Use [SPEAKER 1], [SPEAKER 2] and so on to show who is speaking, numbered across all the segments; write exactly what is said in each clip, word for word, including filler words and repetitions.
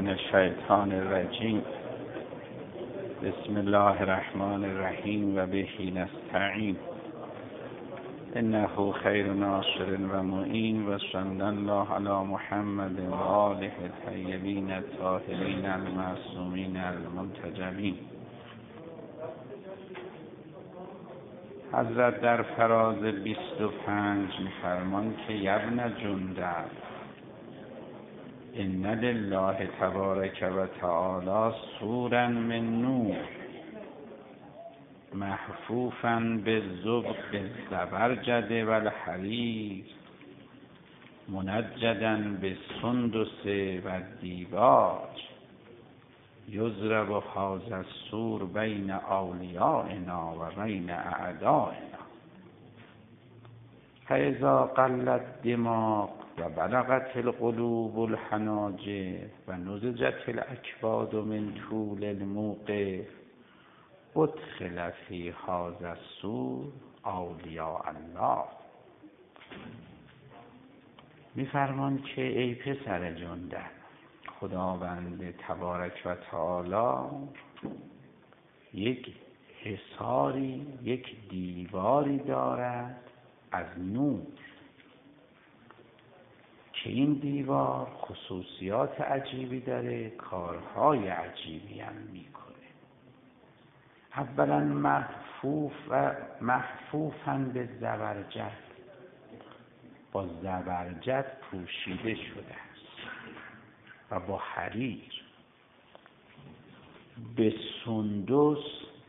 [SPEAKER 1] من الشیطان الرجیم. بسم الله الرحمن الرحیم و به نستعین. انه خیر ناصر و معین و صلی الله علی محمد و آله الطیبین الطاهرین المعصومین المنتجبین. حضرت در فراز بیست و پنج می‌فرمان که یبن جندب ان لله تبارک و تعالی سورا من نور محفوفا بالزبرجد و الحریر منجدا بالسندس و دیباج یضرب هذا السور بین اولیائنا و بین اعدائنا فاذا قل الدماغ و بلغت القلوب الحناجر و نضجت الاکباد من طول الموقف ادخل فی هذا السور اولیاء الله. میفرمان که ای پسر جندب، خداوند تبارک و تعالی یک حصاری، یک دیواری دارد از نور که این دیوار خصوصیات عجیبی داره، کارهای عجیبی هم میکنه. اولا محفوف و محفوفاً به زبرجد، با زبرجد پوشیده شده است و با حریر. به سندس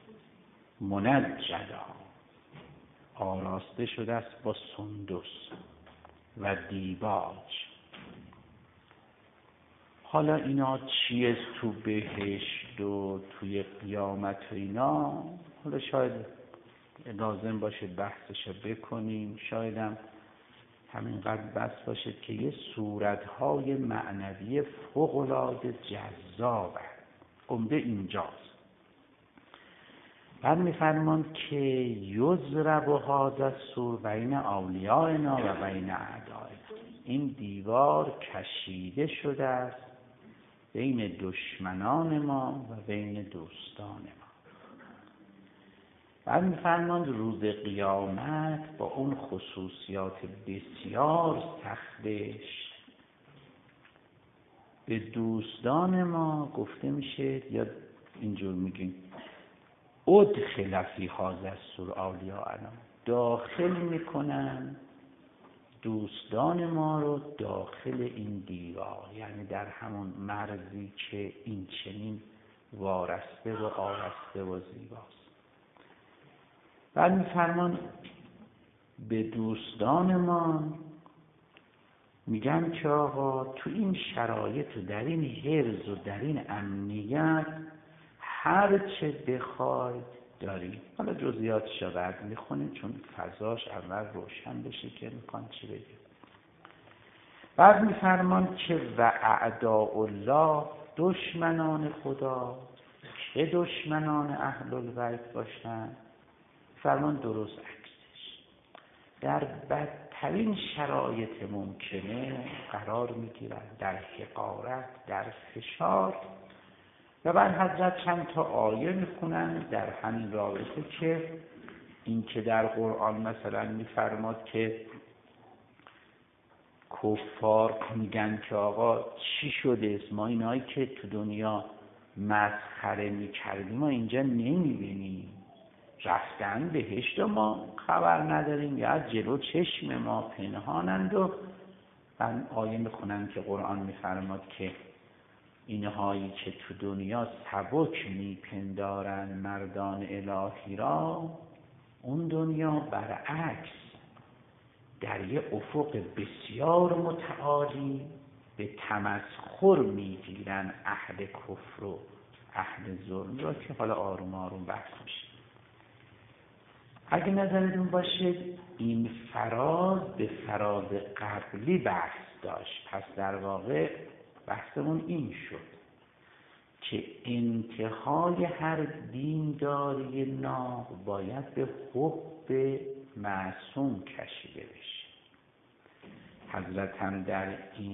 [SPEAKER 1] منجدا، آراسته شده است با سندس و دیباج. حالا اینا چیه تو بهشت و توی قیامت و اینا؟ حالا شاید لازم باشه بحثش بکنیم، شاید هم همینقدر بس باشه که یه صورتهای معنوی فوق‌العاده جذابه. عمده اینجاست. بعد میفرمان که یضرب هذا السور بین اولیائنا و بین اعدائنا. این دیوار کشیده شده است بین دشمنان ما و بین دوستان ما. بعد میفرمان روز قیامت با اون خصوصیات بسیار سختش به دوستان ما گفته میشه، یا اینجور میگیم ادخل فی هذا السور اولیاءنا، داخل میکنن دوستان ما رو داخل این دیوار، یعنی در همون مرزی که این چنین وارسته و آرسته و زیباست. بعد میفرمان به دوستان ما میگن که آقا تو این شرایط و در این حرز و در این امنیت هر چه بخواید داریم. حالا جزئیاتش رو بعد میخونیم چون فضاش اول روشن بشه که میخوان چی بگیم. بعد میفرمان که و اعداء الله، دشمنان خدا که دشمنان اهل البیت باشن، فرمان درست عکسش، در بدترین شرایط ممکنه قرار میگیرن، در حقارت، در فشار. و بعد حضرت چند تا آیه میخونن در همین رابطه که این که در قرآن مثلا میفرماد که کفار میگن که آقا چی شده است، ما اینایی که تو دنیا مسخره میکردیم ما اینجا نمیبینیم، رفتن بهشت و ما خبر نداریم یا از جلو چشم ما پنهانند. و بعد آیه میخونن که قرآن میفرماد که اینهایی که تو دنیا سبک میپندارن مردان الهی را، اون دنیا برعکس در یه افق بسیار متعالی به تمسخر میگیرن اهل کفر و اهل ظلم را، که حالا آروم آروم بحث میشه. اگه نظرتون باشه این فراز به فراز قبلی بحث داشت، پس در واقع بحثمون این شد که انتهای هر دینداری ناب باید به حب معصوم کشیده بشه. حضرت هم در این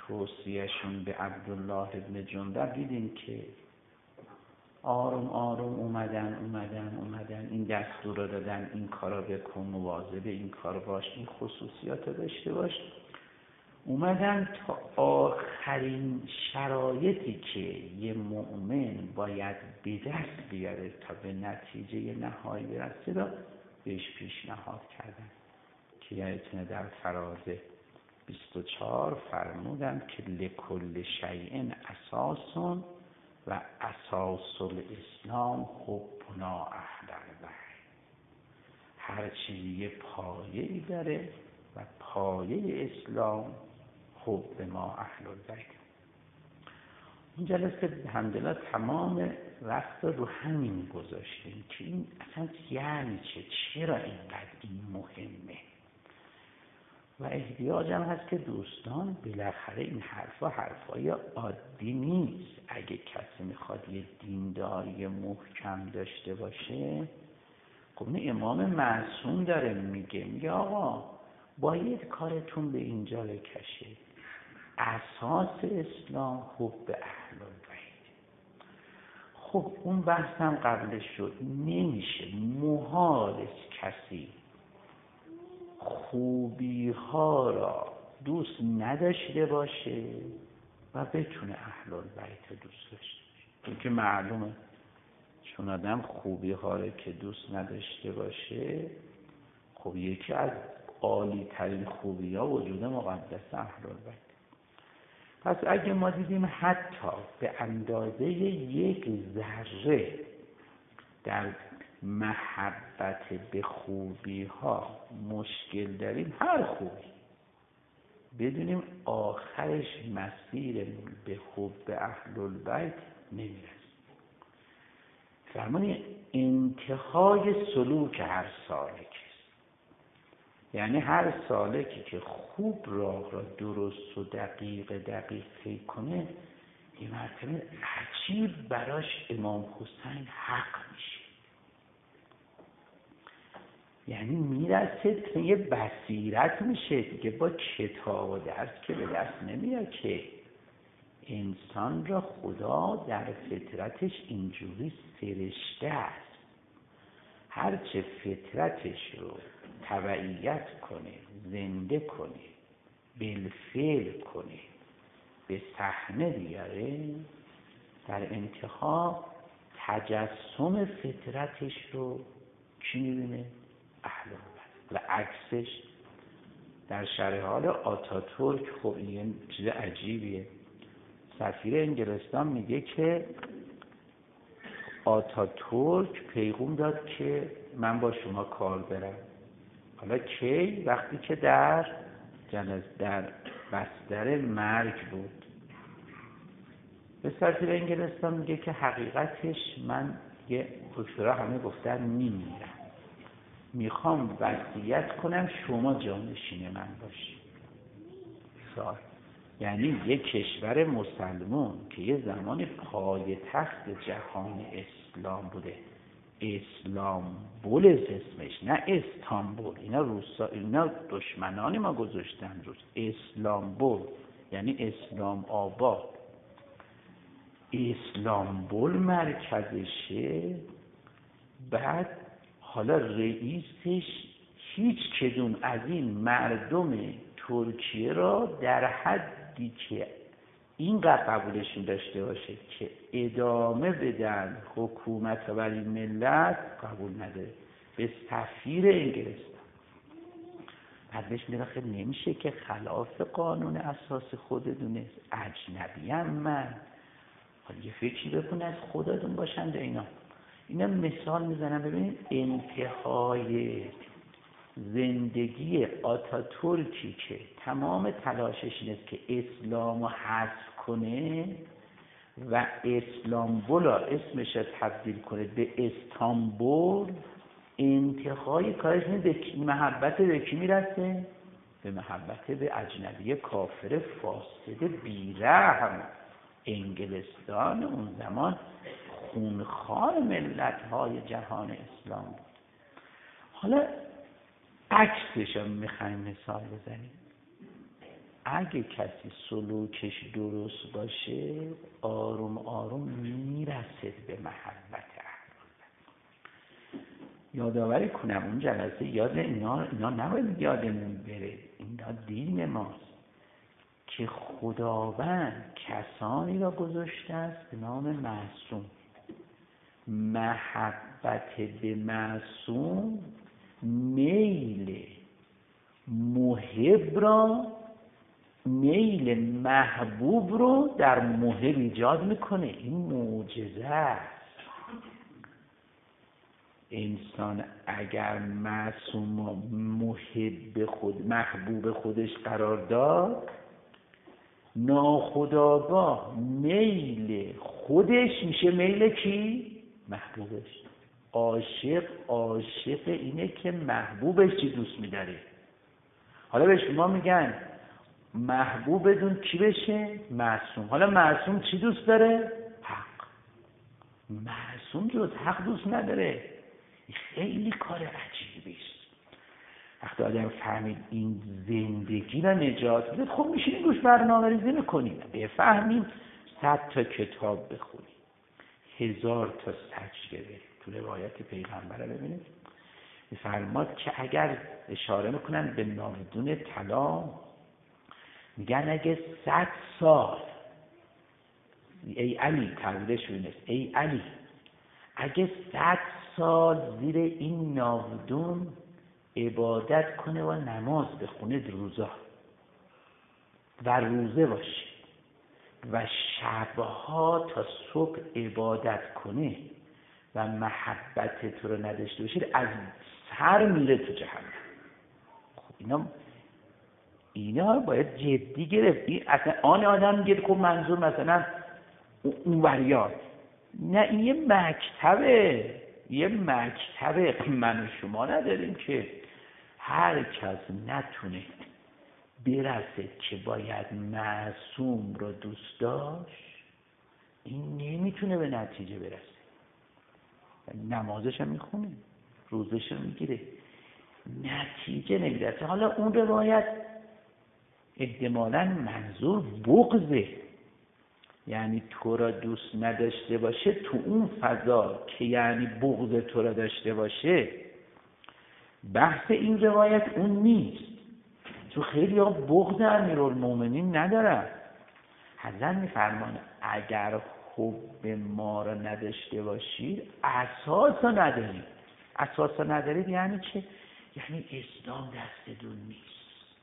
[SPEAKER 1] توصیهشون به عبدالله ابن جندب دیدیم که آروم آروم اومدن اومدن اومدن این دستور رو دادن این کارا بکن، مواظب این کار باش، این خصوصیات رو داشته باش. اومدن تا آخرین شرایطی که یه مؤمن باید به دست بیاره تا به نتیجه نهایی برسه را بهش پیشنهاد کردن که یادتونه در فراز بیست و چهار فرمودن که لکل شیء اساس و اساس الاسلام حبنا اهل البیت. هر چیزی یه پایه‌ای داره و پایه اسلام حب ما اهل البیت. این جلسه الحمدلله تمام وقت رو همین گذاشتیم که این اصلا یعنی چه، چرا اینقدر این مهمه و احتیاج هم هست که دوستان بالاخره این حرفا حرفای عادی نیست. اگه کسی میخواد یه دینداری محکم داشته باشه، خب این امام معصوم داره میگه میگه آقا باید کارتون به اینجا بکشه، اساس اسلام حب اهل البیت. خب اون بحثم قبلش شد، نمیشه، محال کسی خوبی ها را دوست نداشته باشه و بتونه اهل البیت دوست داشته باشه. این که معلومه، چون آدم خوبی ها را که دوست نداشته باشه، خب یکی از عالی ترین خوبی ها وجود مقدس اهل البیت. پس اگه ما دیدیم حتی به اندازه یک ذره در محبت به خوبی ها مشکل داریم، هر خوبی بدونیم آخرش مسیر به حب اهل البیت نمیرسه. فرمانی انتهای سلوک هر سالک، یعنی هر سالکی که خوب راه را درست و دقیق دقیق طی کنه، این مرتبه عجیب براش امام حسین حق میشه. یعنی میرسه تا یه بصیرت میشه دیگه، با کتاب و درس که به دست نمیاد که انسان را خدا در فطرتش اینجوری سرشته است، هرچه فطرتش رو تبعیت کنه، زنده کنه، بالفعل کنه، به صحنه بیاره، در انتها تجسم فطرتش رو کی میبینه؟ اهل البیت. و عکسش در شرح حال آتاتورک، خب این چیز عجیبیه، سفیر انگلستان میگه که آتاتورک پیغام داد که من با شما کار برم. حالا کی؟ وقتی که در جناز در بستر مرگ بود. به سفیر انگلستان میگه که حقیقتش من یه دکترها همه گفتن میمیرم، میخوام وصیت کنم شما جانشین من باشی. سال یعنی یک کشور مسلمان که یه زمان پایتخت جهان اسلام بوده، اسلامبول اسمش، نه استانبول. اینا روسا، اینا دشمنان ما گذاشتن روش. اسلامبول یعنی اسلام آباد. اسلامبول مرکزشه. بعد حالا رئیسش هیچ کدوم از این مردم ترکیه را در حدی که اینقدر قبولشون داشته باشه که ادامه بدن حکومت بر این ملت قبول نداره. به سفیر انگلستان بعد بهش میگه خیلی نمیشه که خلاف قانون اساس خودتونه، اجنبیم من، حالا یه فکری بکن از خودتون باشند. اینا اینا مثال میزنم ببینید انتهای زندگی آتاتورکی که تمام تلاشش اینه که اسلامو حذف کنه و اسلامبول اسمش رو تبدیل کنه به استانبول، انتهای کارش اینه به محبت به کی میرسه؟ به محبت به اجنبی کافر فاسد بیرحم. انگلستان اون زمان خونخوار ملت‌های جهان اسلام بود. حالا عکسش هم میخوایم مثال بزنیم. اگه کسی سلوکش درست باشه آروم آروم میرسه به محبت یادآوری کنم اون جلسه یاد اینا اینا نباید یادمون بره. اینا دین ماست که خداوند کسانی را گذاشته است به نام معصوم. محبت به معصوم میل محب را میل محبوب رو در محب ایجاد میکنه. این معجزه است. انسان اگر معصوم و محب خود محبوب خودش قرار داد ناخودآگاه میل خودش میشه میل کی؟ محبوبش. عاشق عاشق اینه که محبوبش چی دوست میداره. حالا به شما میگن محبوب بدون کی بشه؟ معصوم. حالا معصوم چی دوست داره؟ حق. معصوم جز حق دوست نداره. خیلی کار عجیبی است. وقتی آدم فهمید این زندگی را نجات بده، خب میشینیم روش برنامه‌ریزی میکنیم، بفهمیم، صد تا کتاب بخونیم، هزار تا سجده بریم. تو روایت پیغمبر ببینید میفرماد که اگر اشاره میکنن به ناودون طلا، میگن اگه صد سال ای علی تعبیرش اینه، ای علی اگه صد سال زیر این ناودون عبادت کنه و نماز بخونه روزا و روزه باشه و شبها تا صبح عبادت کنه و محبت تو رو نداشته باشید از سر میره تو جهنم. خب اینا اینا باید جدی گرفت. اصلا آن آدم میگه خب منظور مثلا اون وریاد، نه این یه مکتبه، یه مکتبه. من و شما نداریم که هر کس نتونه برسه که باید معصوم رو دوست داشت، این نمیتونه به نتیجه برسه. نمازش هم میخونه، روزش رو میگیره، نتیجه نمیرسه. حالا اون روایت احتمالاً منظور بغضه، یعنی تو را دوست نداشته باشه تو اون فضا که یعنی بغض تو را داشته باشه. بحث این روایت اون نیست. تو خیلی ها بغض امیرالمومنین ندارن. حضرت میفرمان اگر حب ما را نداشته باشید اساس را ندارید. اساس را ندارید یعنی چه؟ یعنی اسلام دستتون نیست.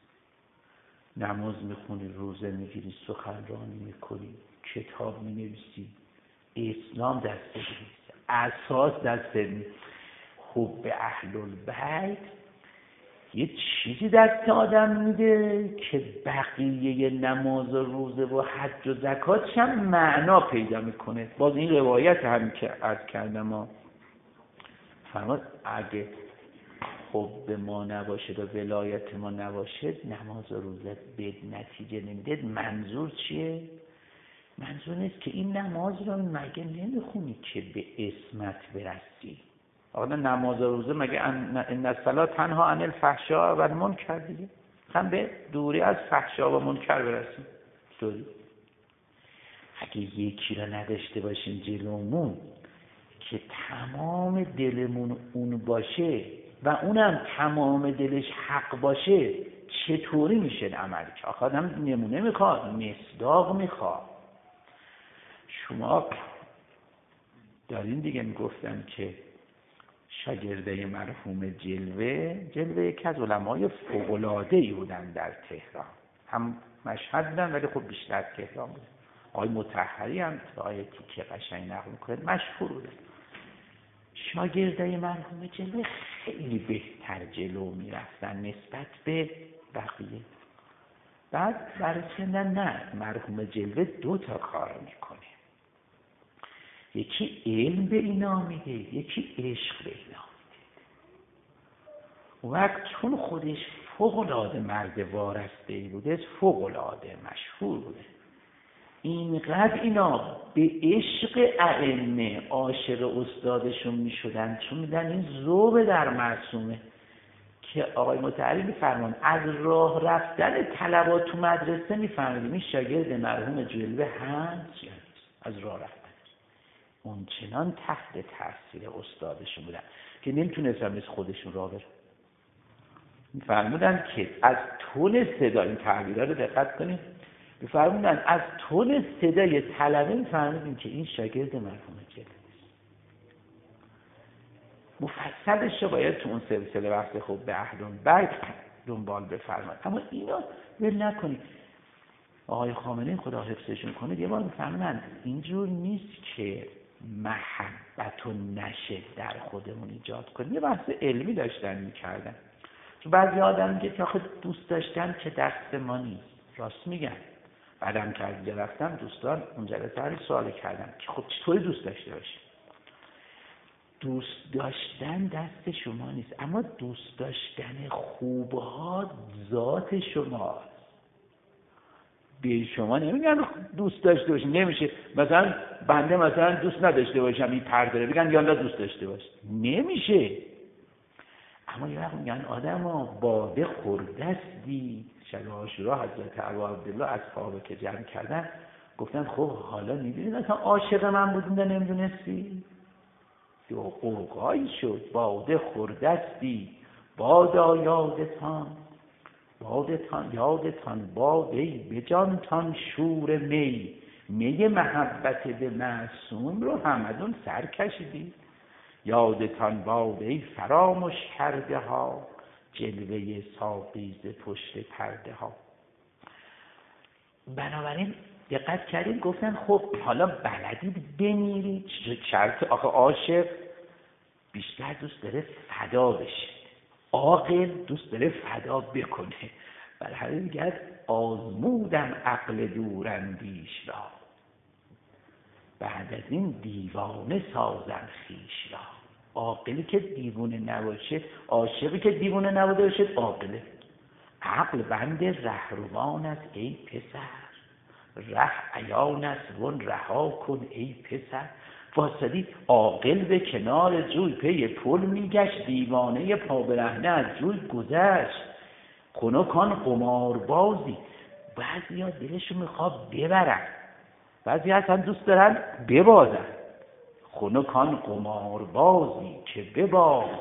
[SPEAKER 1] نماز میخونی، روزه میگیری، سخنرانی میکنی، کتاب مینویسی، اسلام دستت نیست، اساس دستت نیست. حب اهل البیت یه چیزی دست آدم میده که بقیه نماز و روزه و حج و زکاتش هم معنا پیدا میکنه. باز این روایت هم که عرض کردم ها فرمود اگه حب ما نباشه و ولایت ما نباشه نماز و روزه به نتیجه نمیده. منظور چیه؟ منظور نیست که این نماز رو مگه نمیخونی که به اسمت برسی؟ آقا نماز و روزه مگه ان الصلاة تنها عن الفحشاء و المنکر دیگه، هم به دوری از فحشا و منکر برسیم. دوری اگه یکی را نداشته باشیم جلومون که تمام دلمون اون باشه و اونم تمام دلش حق باشه، چطوری میشه عمل کرد؟ آخه آدم نمونه میخواد، مصداق میخواد. شما دارین دیگه میگفتن که شاگرده مرحوم جلوه جلوه یکی از علمای فوق‌العاده‌ای بودن در تهران، هم مشهد بودن ولی خب بیشتر تهران بودن. آقای مطهری هم آیتی که قشنگ نقل میکنه مشهور بودن. شاگرده مرحوم جلوه خیلی بهتر جلو میرفتن نسبت به بقیه. بعد برسیدن نه مرحوم جلوه دو تا کار میکنه، یکی علم به اینا میده، یکی عشق به اینا میده. وقت چون خودش فوق‌العاده مرد وارسته بوده، فوق‌العاده مشهور بوده، اینقدر اینا به عشق ائمه عاشق استادشون میشدن چون میدن این ذوق در معصومه که آقای مطهری میفرمان از راه رفتن طلبات تو مدرسه میفهمیدیم این شاگرد مرحوم جلوه هست یا نیست. از راه رفتن اون چنان تحت تاثیر استادشون بودن که نمیتونستن مثل خودشون راه برن. میفرمودن که از تون صدا، این تعبیرها رو دقت کنید، میفرمودن از تون صدای طلبه میفرمودیم که این شاگرد مرحوم جلوه. مفصلش رو باید تو اون سلسله بحث خوب به عهدون بعد دنبال بفرمایید، اما اینا ول نکنید. آقای خامنه‌ای خدا حفظشون کنه یه بار میفرمودن اینجور نیست که محبت و نشه در خودمون ایجاد کنیم. یه بحث علمی داشتن میکردن، چون بعضی آدم میگه که آخه دوست داشتن که دست ما نیست. راست میگن. بعدم که از رفتم دوستان اون جلسه هر سوالی کردن که خب چطوری دوست داشته باشی؟ دوست داشتن دست شما نیست، اما دوست داشتن خوبها ذات شماست. به شما نمیگن دوست داشته باشی، نمیشه. مثلا بنده مثلا دوست نداشته باشم این پرده رو، بگن یالا دوست داشته باش، نمیشه. اما یه وقت میگن آدما باده خوردستی. شب عاشورا حضرت ابا عبدالله اصحابه که جمع کردن گفتن خب حالا میدونید مثلا عاشق من بودین نمیدونستی؟ دو قوقایی شد باده خوردستی بادا یادتان بادتان یادتان باده به جانتان شور می می محبت به معصوم رو همدون سر کشیدی. یادتان باده فراموش کرده ها جلوه ساقی ز پشت پرده ها. بنابراین دقت کردیم گفتن خب حالا بلدید بمیرید. شرط آخه عاشق بیشتر دوست داره فدا بشه، عاقل دوست داره فدا بکنه. برای همین میگه آزمودم عقل دوراندیش را بعد از این دیوانه سازم خویش را. عاقلی که دیوانه نباشه، عاشقی که دیوانه نبوده باشه عاقله. عقل بند رهروان است ای پسر، ره عیان است ون رها کن ای پسر. واسدی عاقل به کنار جوی پی پل میگشت، دیوانه پا برهنه از جوی گذشت. خنکان قماربازی، بعضی ها دلشو میخواد ببرن، بعضی اصلا دوست دارن ببازن. خنکان قماربازی که بباز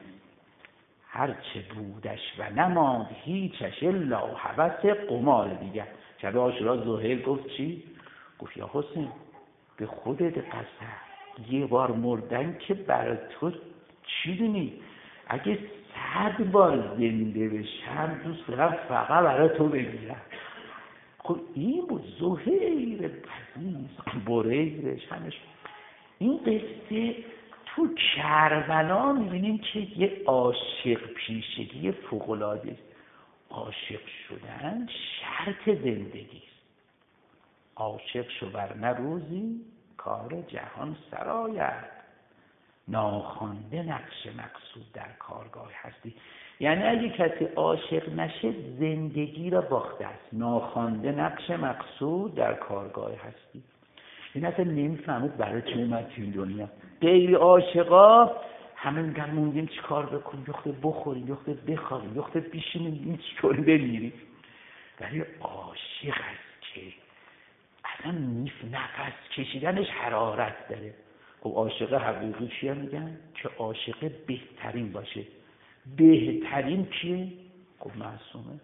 [SPEAKER 1] هرچه بودش و نماند هیچش الا هوس قمار دیگر. شب عاشورا زهیر گفت چی؟ گفت یا حسین به خودت قسم یه بار مردن که برای تو چی دونی؟ اگه صد بار زنده بشم دوست دارم فقط برای تو بگیرم. خب این بود زهیر عزیز بریرش همش. این قصه تو کربلا میبینیم که یه عاشق پیشگی فوق‌العاده است. عاشق شدن شرط زندگی است. عاشق شو ورنه روزی کار جهان سرآید. ناخوانده نقش مقصود در کارگاه هستی. یعنی اگه کسی عاشق نشه زندگی را باخته است. ناخوانده نقش مقصود در کارگاه هستی. این اصلا نمیفهمید برای چه اومد تو این دنیا. غیر عاشقا همه میگن موندیم چی کار بکنیم، یخته بخوریم، یخته بخوابیم، یخته بیشینیم، این چی کاری بمیریم. ولی عاشق هست که اصلا نیف نفس کشیدنش حرارت داره. خب عاشق حقیقی چیه میگن؟ که عاشق بهترین باشه. بهترین کیه؟ خب معصومه.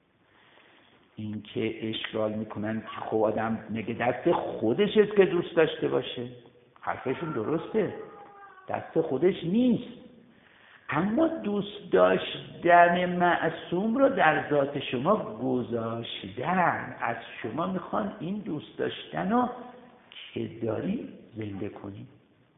[SPEAKER 1] این که اشکال میکنن که خب آدم نگه دست خودش است که دوست داشته باشه، حرفشون درسته، دست خودش نیست. اما دوست داشتن معصوم رو در ذات شما گذاشتن. از شما میخوان این دوست داشتن رو که داری زنده کنی.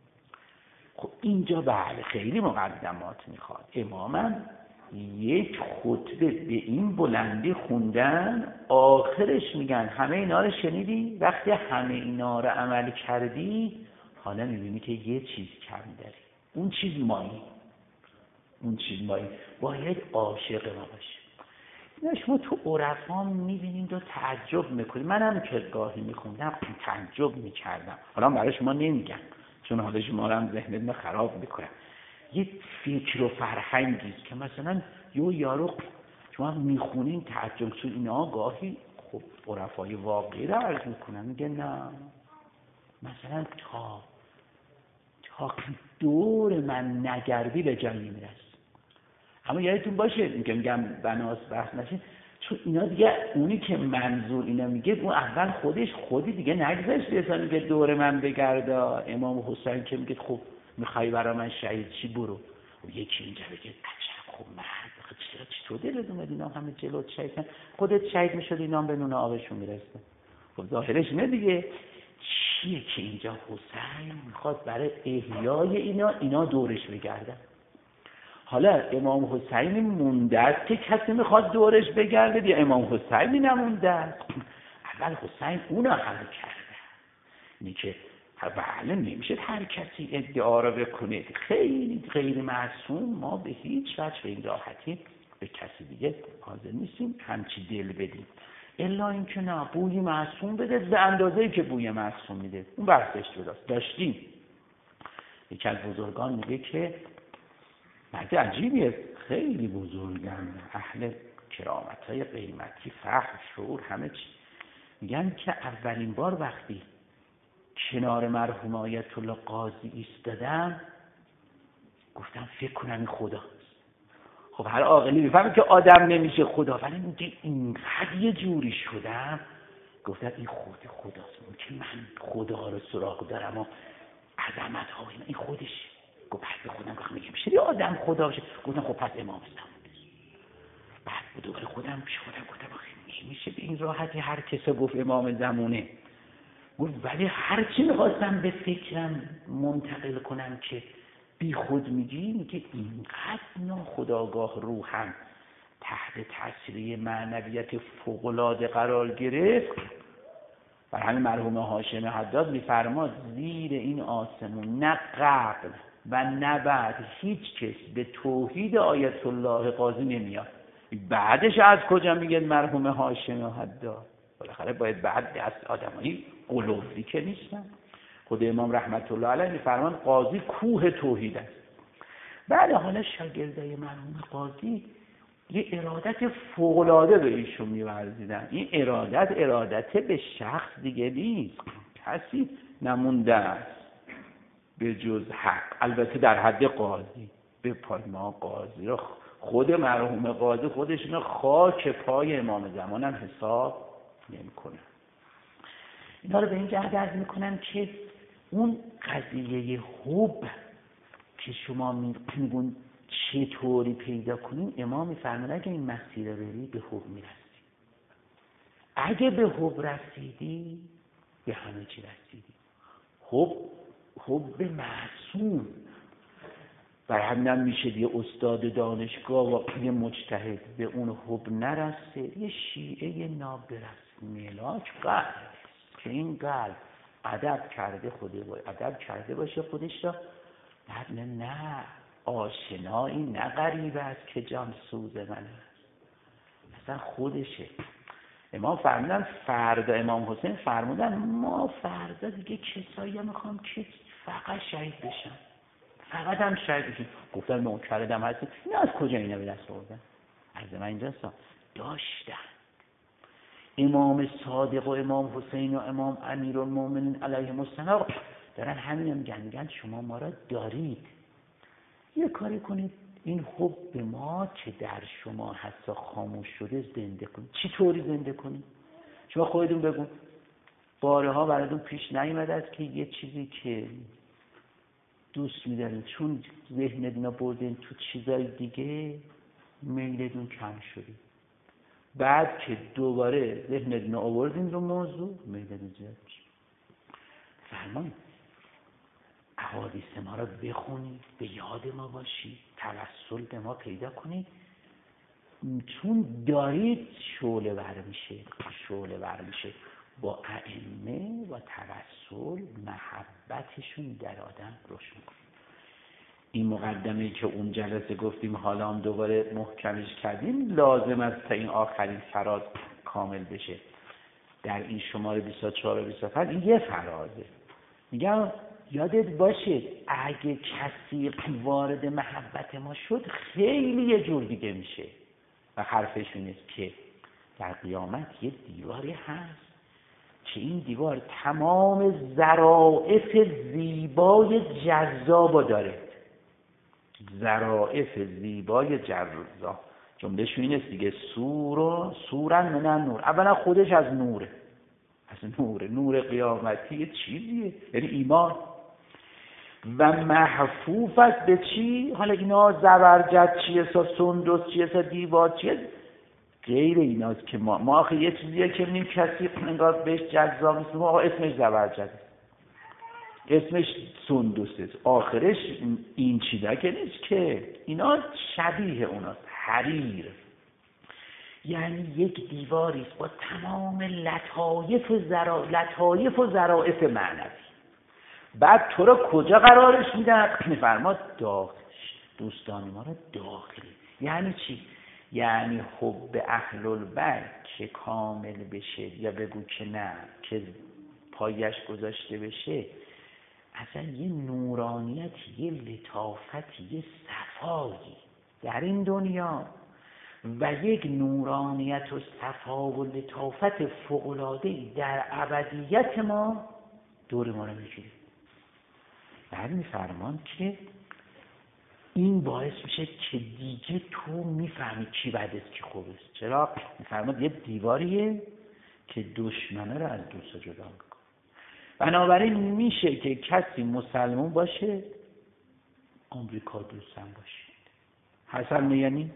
[SPEAKER 1] خب اینجا بله خیلی مقدمات میخواد. امامم یک خطبه به این بلندی خوندن، آخرش میگن همه اینا رو شنیدی؟ وقتی همه اینا رو عمل کردی حالا میبینی که یه چیز کم داری. اون چیز مایی اون چیز مایی باید عاشق ما باشی. اینا شما تو عرفا میبینیم و تعجب میکنیم. منم که گاهی میخوندم تعجب میکردم. حالا برای شما نمیگم چون حالا شما رو هم ذهنتون خراب میکنم. یه فکر و فرهنگی است که مثلا یه یارو شما میخونین تعجب شد اینا گاهی خب عرفای واقعی رو عرض میکنن، میگه نه مثلا تا تا دور من نگردی به جایی میرس. اما یادتون باشه میگم میگم بناس بحث نشه، چون اینا دیگه اونی که منظور اینا میگه اون اول خودش خودی دیگه نگذاشت اصلا میگه دور من بگردا. امام حسین که میگه خب میخوای برای من شهید چی برو، و یکی اینجا بگه عجب خب مرد چرا چطور دلت اومد اینا همه جلوت شهیدن، خودت شهید میشد اینا هم به نون آبشون میرسه. خب ظاهرش اینه دیگه چیه که اینجا حسین میخواد برای احیای اینا اینا دورش بگردن. حالا امام حسین مونده است که کسی میخواد دورش بگرده یا امام حسینی نمونده است؟ اول حسین اونا همه کرده. اینی که بله نمیشه هر کسی ادعا رو بکنه، خیلی غیر معصوم، ما به هیچ وجه به این راحتی به کسی دیگه حاضر نیستیم همچی دل بدیم، الا اینکه نه بوی معصوم بده به اندازه‌ای که بوی معصوم میده. اون بحثش جداست. داشتیم یکی از بزرگان میگه که مرد عجیبیه، خیلی بزرگن، اهل کرامت‌های قیمتی، فخر، شعور، همه چی. میگن که اولین بار وقتی کنار مرحوم آیت الله قاضی ایستادم گفتم فکر کنم این خداست. خب هر عاقلی میفهمه که آدم نمیشه خدا، ولی میگه اینقدر یه جوری شدم گفتم این خود خداست. که من خدا رو سراغ دارم و عظمت ها این خودش. گفت بعد به خودم گفتم میگه میشه یه آدم خدا باشه؟ گفتم خب پس امام است. بعد به دوباره خودم پیش خودم گفتم آخه نمیشه به این راحتی هر کسی گفت امام زمونه. گفت ولی هر چی میخواستم به فکرم منتقل کنم که بی خود میگی، میگه اینقدر ناخودآگاه روحم تحت تاثیر معنویت فوق‌العاده قرار گرفت. بر همین مرحوم هاشم حداد میفرماد زیر این آسمون نه قبل و نه بعد هیچ کس به توحید آیت الله قاضی نمیاد. بعدش از کجا میگه مرحوم هاشم حداد؟ بالاخره باید بعد دست آدمایی قلوبی که نیستن. خود امام رحمت الله علیه میفرمان قاضی کوه توحید است. بعد حالا شاگردای مرحوم قاضی یه ارادت فوق‌العاده به ایشون می‌ورزیدن. این ارادت ارادت به شخص دیگه نیست، کسی نمونده است به جز حق، البته در حد قاضی. به پای ما قاضی رو خود مرحوم قاضی خودشون خاک پای امام زمان هم حساب نمی‌کنه. اینا رو به این جهت عرض می‌کنم که اون قضیه حب که شما میگون چطوری پیدا کنین، امام میفرماید اگه این مسیر رو بری به حب میرسی. اگه به حب رسیدی به همه چی رسیدی. حب حب معصوم. بر همینم میشه یه استاد دانشگاه و یه مجتهد به اون حب نرسه، یه شیعه نابرس ملاک قلب که این قلب ادب کرده خوده باید ادب کرده باشه خودش را. بعد نه نه آشنایی نه غریب است که جان سوز من است، اصلا خودشه. امام فرمودن فردا، امام حسین فرمودن ما فردا دیگه کسایی هم میخوام که فقط شهید بشن، فقط هم شهید بشن. گفتن نوکردم هستی. این از کجا اینا به دست آوردن؟ از من اینجا داشتن. امام صادق و امام حسین و امام امیرالمومنین علیهم السلام دارن همین میگن، میگن شما ما را دارید، یه کاری کنید این حب ما که در شما حتی خاموش شده زنده کنید. چی طوری زنده کنید؟ شما خودتون بگون بارها براتون پیش نیامده است که یه چیزی که دوست می‌دارین چون ذهنتون بردین تو چیزای دیگه میلتون کم شده، بعد که دوباره ذهنتون آوردین رو موضوع میلتون زیاد میشه. فرمان احادیث ما را بخونید، به یاد ما باشید، توسل به ما پیدا کنید، چون دارید شعله ور میشه، شعله ور میشه با ائمه و توسل محبتشون در آدم روشن کنید. این مقدمه که اون جلسه گفتیم حالا هم دوباره محکمش کردیم، لازم است تا این آخرین فراز کامل بشه. در این شماره بیست و چهار و بیست و پنج این یه فرازه. میگم یادت باشه اگه کسی وارد محبت ما شد خیلی یه جور دیگه میشه و حرفشون است که در قیامت یه دیواری هست که این دیوار تمام ظرافت زیبای جذاب داره. ظرافت زیبای جذاب جملهشون این است دیگه، سور سورن من نور، اولا خودش از نوره، از نوره، نور قیامتی یه چیزیه، یعنی ایمان. و محفوف است به چی؟ حالا اینا زبرجد چیه، سا سندس چیه، سا دیوار چیه، غیر ایناست که ما ما آخه یه چیزیه که نیم کسی انگار بهش جذاب نیست، ما اسمش زبرجد، اسمش سندس است، آخرش این چیزا که نیست که، اینا شبیه اوناست، حریر. یعنی یک دیواری است با تمام لطایف زرا لطایف و ظرافت معنوی. بعد تو رو کجا قرارش میدن؟ میفرماد داخل، دوستان ما رو داخلی. یعنی چی؟ یعنی حب اهل البیت که کامل بشه، یا بگو که نه که پایش گذاشته بشه، اصلا یه نورانیت، یه لطافت، یه صفایی در این دنیا و یک نورانیت و صفا و لطافت فوق‌العاده‌ای در ابدیت ما دور ما رو میگیره. بعد میفرمان که این باعث میشه که دیگه تو میفهمی کی بد است کی خوب است. چرا؟ میفرماد یه دیواریه که دشمنه رو از دوست جدا میکنه. بنابراین میشه که کسی مسلمان باشه آمریکا دوستم باشه، حسن میگه نیست،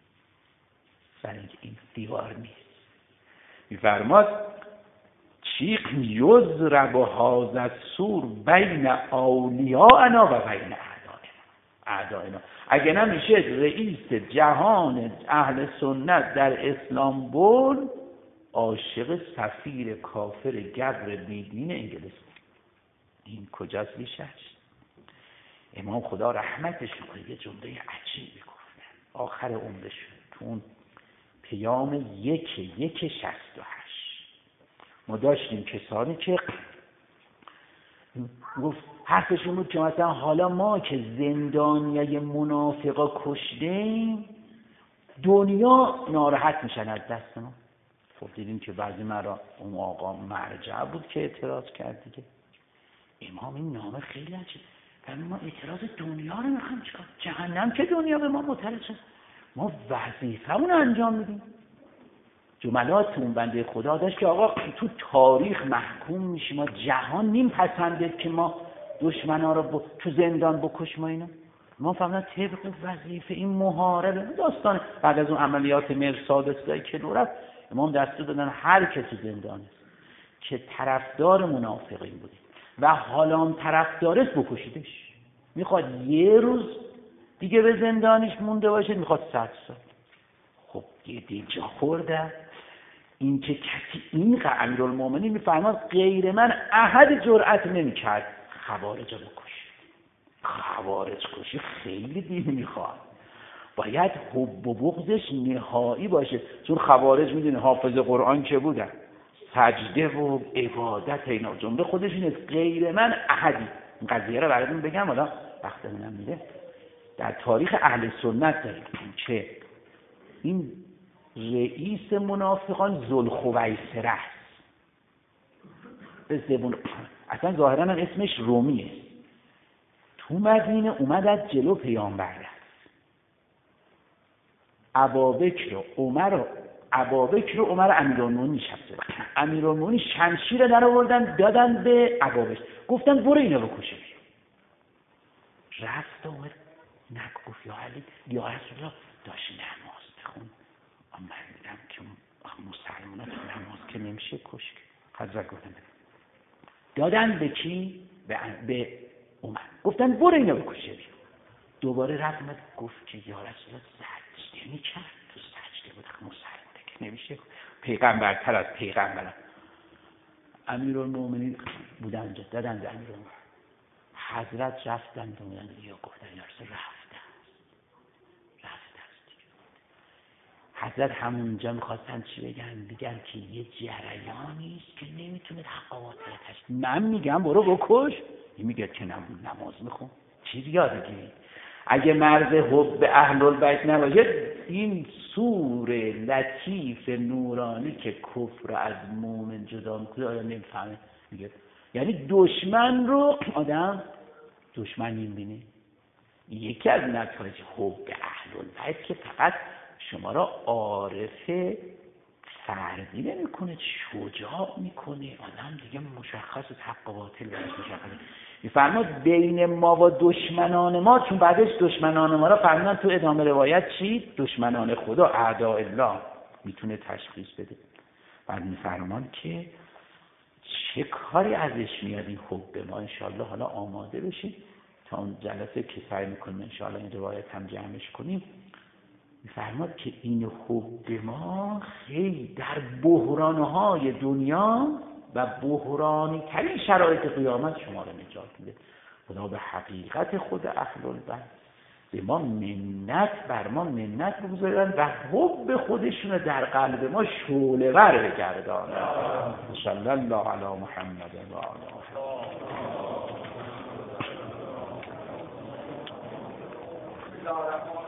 [SPEAKER 1] برای اینکه این دیوار نیست. میفرماد چیخ یضرب هذا السور بین اولیاءنا و بین اعدائنا. اگه نمیشه رئیس جهان اهل سنت در اسلامبول عاشق سفیر کافر گبر بیدین انگلیس، این کجاست ریشش؟ امام خدا رحمتش کنه یه جمله عجیبی گفتن آخر عمرشون تو اون پیام یک یک شصت و هشت. ما داشتیم کسانی که گفت حرفشون بود که مثلا حالا ما که زندانیای منافقا کشدیم دنیا ناراحت میشن از دست ما. خب دیدیم که بعضی مرا اون آقا مرجع بود که اعتراض کرد دیگه. امام این نامه خیلی عجیب، ولی ما اعتراض دنیا رو میخوام چیکار؟ جهنم که دنیا به ما مطلع شد، ما وظیفه‌مون انجام میدیم. جملات اون بنده خدا داشت که آقا تو تاریخ محکوم میشیم، ما جهان نیم پسندید که ما دشمنا رو ب... تو زندان بکشیم اینا. ما فهمیدن طبق وظیفه این محاربه داستان. بعد از اون عملیات مرصاد اسرائیل که رفت امام دستور دادن هر کسی زندان است که طرفدار منافقین بوده و حالا هم طرفدار است بکشیدش. میخواد یه روز دیگه به زندانش مونده باشه، میخواد صد سال. خب یه دیجا خورده این که کسی این امیرالمومنین میفرماد غیر من احد جرأت نمیکرد خوارج رو بکشه. خوارج کشی خیلی دین میخواد، باید حب و بغضش نهایی باشه، چون خوارج میدونه حافظ قرآن که بودن، سجده و عبادت اینا جمله خودش اینه غیر من احدی. این قضیه رو براتون بگم حالا وقتمونم میره. در تاریخ اهل سنت داریم که این رئیس منافقان ذوالخویسره است، به زبون اصلا ظاهرا هم اسمش رومیه. تو مدینه اومد از جلو پیامبر است. ابابکر و عمر و ابابکر و عمر امیرالمومنین نشسته. امیرالمومنین شمشیر در آوردن دادن به ابابکر، گفتن برو اینو بکشه. رفت و اومد نگفت یا علی یا رسول الله داشت نماز میخوند. من دیدم که مسلمان تو نماز که نمیشه کشک. حضرت گفتن دادن به کی؟ به, به عمر، گفتن برو اینو بکشه. دوباره رفت اومد گفت که یا رسول الله سجده میکرد، تو سجده بود مسلمانه که نمیشه، پیغمبرتر از پیغمبرم. امیرالمومنین بودن اونجا دادن به امیرالمومنین. حضرت رفتن دونن یا گفتن یا رسول رفته است رفته است دیگه. حضرت همونجا میخواستن چی بگن؟ بگن که یه جریانی است که نمیتونه حقاوت تشت. من میگم برو بکش، این میگه که نماز میخون چیزی یاد بگیری. اگه مرز حب اهل البیت نباشه این سور لطیف نورانی که کفر از مومن جدا میکنه آیا نمیفهمه؟ میگه یعنی دشمن رو آدم دشمن میبینه. یکی از نتایج حب اهل البیت که فقط شما را عارف فردی نمیکنه، شجاع میکنه. آدم دیگه مشخص حق و باطل بهش مشخصه. میفرماد بین ما و دشمنان ما، چون بعدش دشمنان ما را فرمودن تو ادامه روایت چی؟ دشمنان خدا، اعداء الله میتونه تشخیص بده. بعد میفرمان که چه کاری ازش میاد این حب ما. انشاءالله حالا آماده بشیم تا اون جلسه که سعی میکنیم انشاءالله این روایت هم جمعش کنیم. میفرماد که این حب ما خیلی در بحرانهای دنیا و بحرانی ترین شرایط قیامت شما رو نجات میده. خدا به حقیقت خود اهل البیت به ما منت بر ما منت بگذارن و حب خودشون در قلب ما شعله ور بگردانه. صلی الله علی محمد و علی